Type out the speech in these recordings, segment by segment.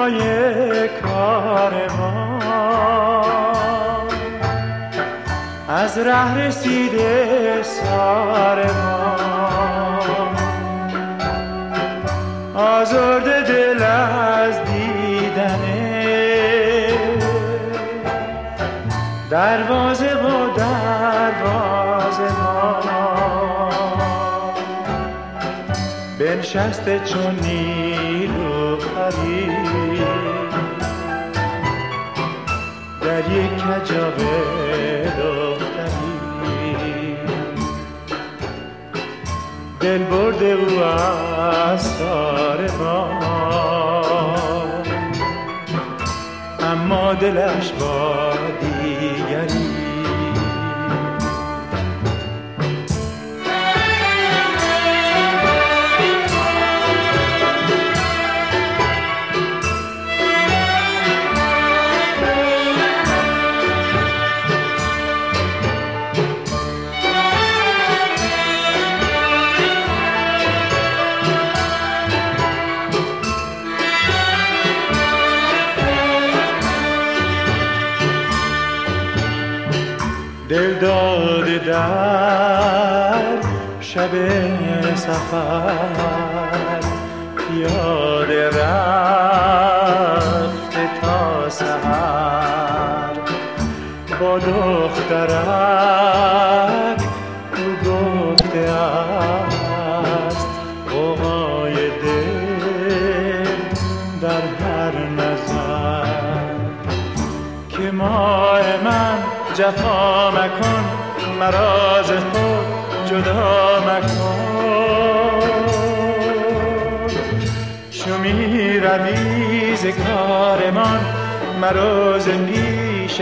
های کاروان از ره رسیده ساربان، آزرده دل از دیدنه دروازه و دروازه ما، بنشسته چون نیلوفری در یک کجاوه دختری، دل برده او از ساربان، اما دلش با دیگری. دل داده در شب سفر، پیاده رفته تا سحر، با دخترک او گفته است غوغای دل در هر نظر، که ماه من جفا مکن، مرا ز خود جدا مکن، چو می روی ز کارمان مرا ز پیش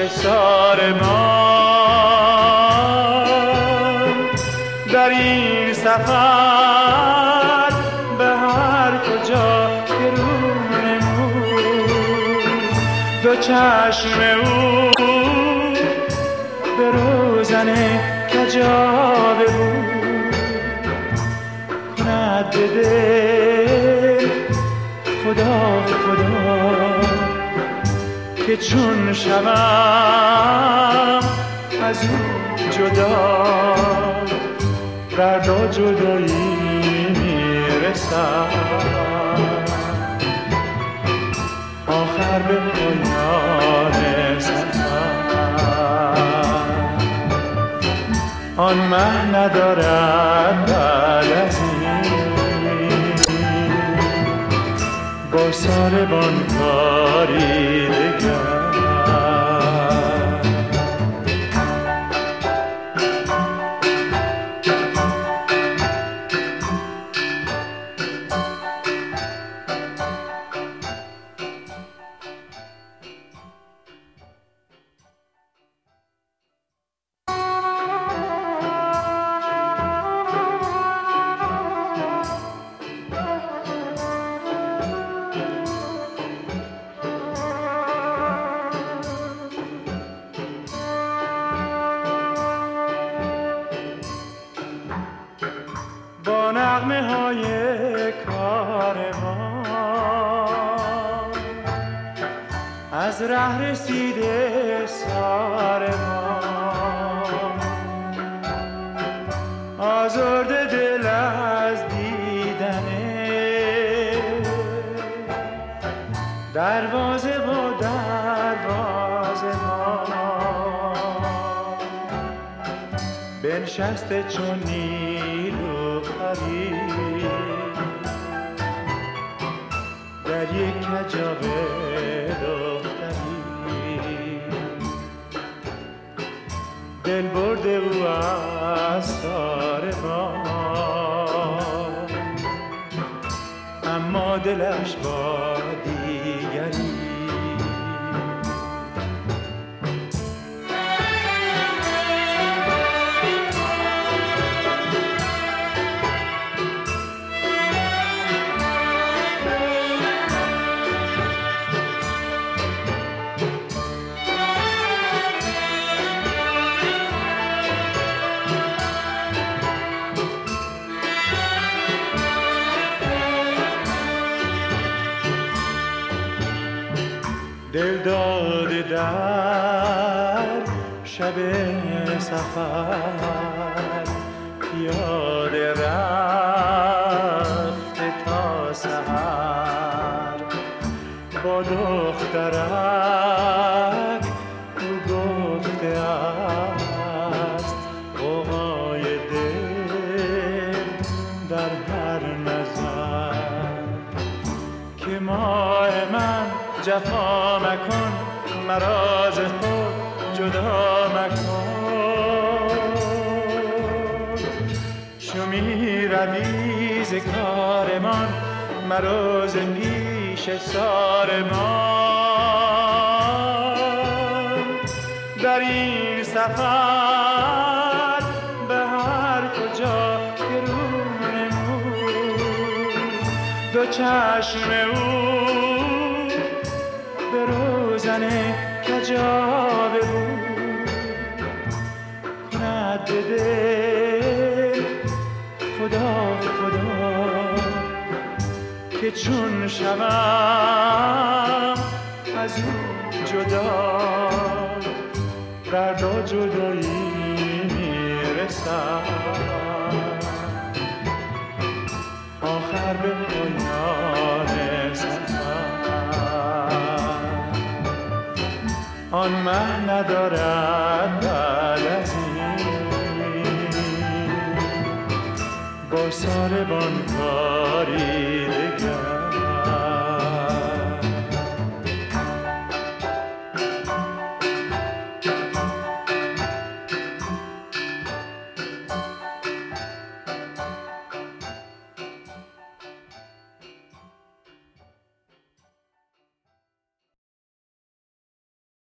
سارمان. در این سفر به هر کجا که رو نمود، دو چشم او به روزن کجاوه بود، کند به دل خدا خدا که چون شوم از او جدا، درد و جدایی میرسم، آخر به پایان سفر آن مه ندارد بعد از این با ساربان کاری دگر. با نغمه های کاروان از ره رسیده ساربان، آزرده دل از دیدنه دروازه و دروازه ما، بنشسته چون نیلوفری در یک کجاوه دختری، دل برده او از ساربان، اما دلش با دیگری. دل داده در شب سفر، پیاده رفته تا سحر. با دخترک او گفته است غوغای دل در هر نظر، که ماه من جفا مکن، مرا ز خود جدا مکن. چو می روی ز کارمان، مرا ز پیش سارمان. در این سفر به هر کجا که رو نمود، دو چشم او به روزن کجاوه بود. کند به دل خدا خدا که چون شوم از او جدا، درد و جدایی میرسم. آخر به پایان سفر آن مه ندارد بعد از این با ساربان کاری دگر.